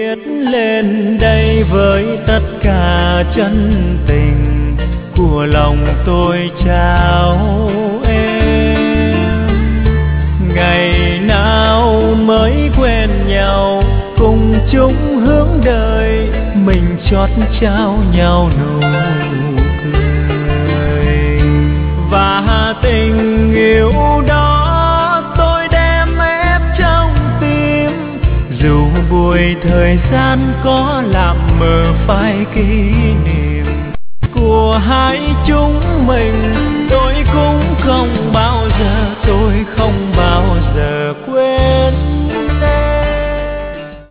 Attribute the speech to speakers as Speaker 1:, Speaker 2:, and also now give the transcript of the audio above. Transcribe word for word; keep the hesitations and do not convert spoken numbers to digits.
Speaker 1: viết lên đây với tất cả chân tình của lòng tôi trao em. Ngày nào mới quen nhau, cùng chung hướng đời, mình chót trao nhau nụ cười. Và tình yêu đó tôi đem ép trong tim, dù buổi thời gian có làm mờ phai kỷ niệm của hai chúng mình. Tôi cũng không